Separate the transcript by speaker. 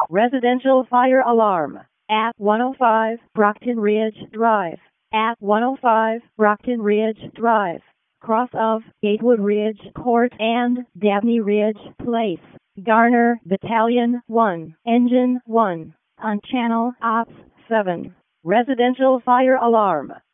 Speaker 1: Residential fire alarm at 105 Brockton Ridge Drive. At 105 Brockton Ridge Drive. Cross of Gatewood Ridge Court and Dabney Ridge Place. Garner Battalion 1, Engine 1. On Channel Ops 7. Residential fire alarm.